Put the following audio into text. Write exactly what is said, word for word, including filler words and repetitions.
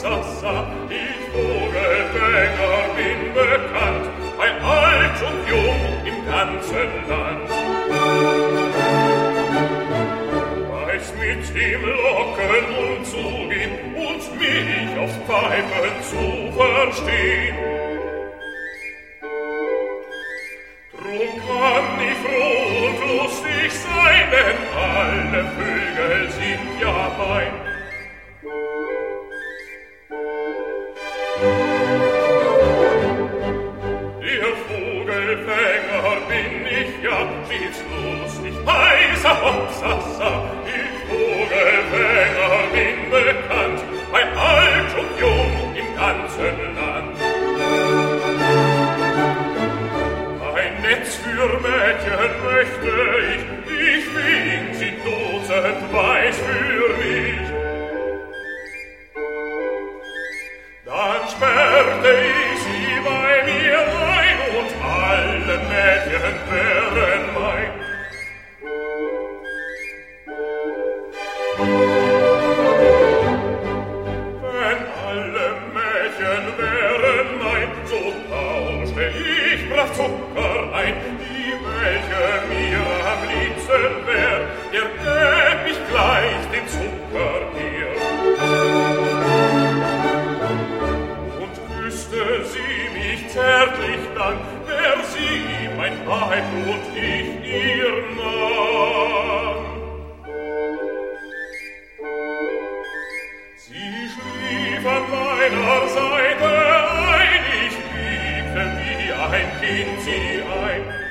Sassa, ich Vogelfänger bin bekannt, bei alt und jung im ganzen Land. Weiß mit dem Locken und Zugehen und mich aufs Pfeifen zu verstehen. Drum kann ich froh und lustig sein, denn alle Vögel sind ja mein. Der Vogelfänger bin ich ja, stets lustig, heißer Hopsassa. Ich Vogelfänger bin bekannt, bei alt und jung im ganzen Land. Ein Netz für Mädchen möchte ich, ich fing sie dozend weiß für mich. Dann sperrte ich sie bei mir ein und alle Mädchen wären mein. Wenn alle Mädchen wären mein, so tauschte ich brav Zucker ein, die welche mir am liebsten wär, der gäb ich gleich den Zucker mir. Und küsste sie mich zärtlich dann, wär sie mein Weib und ich ihr Mann. Sie schlief an meiner Seite ein, ich liebte wie ein Kind sie ein.